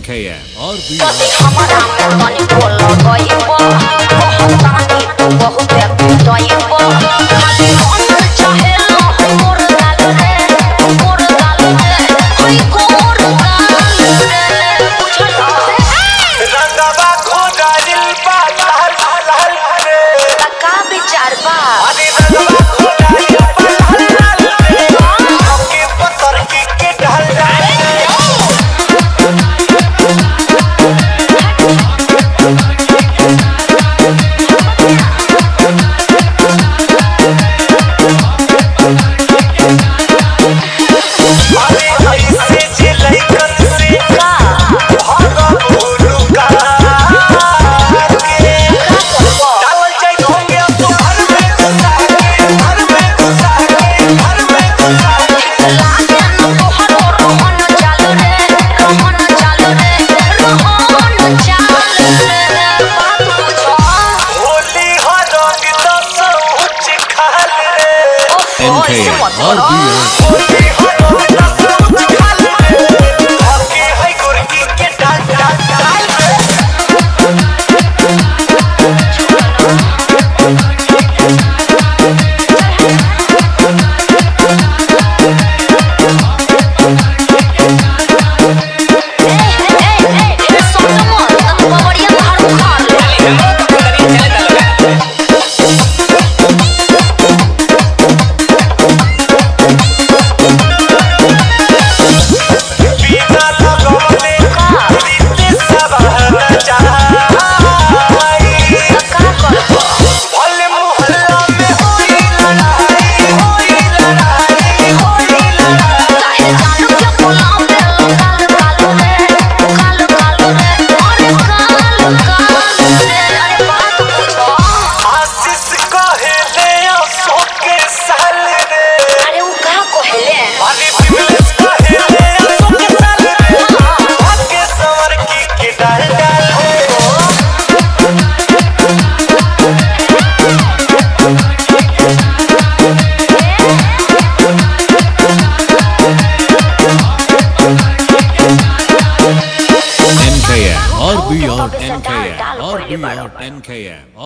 NKM कभी हमारा में तनी बोल गइबो कहतानी तू बहुत पिटइबो खाली हमर चाहेला मोर गाल रे हई गोर गाल रे बुझला रंगवा खोदारिल बा लाल लाल रे का विचार बा अरे रंगवा खोदारिल बा लाल लाल रे हमके पत्थर के ढल जाए NKM NKM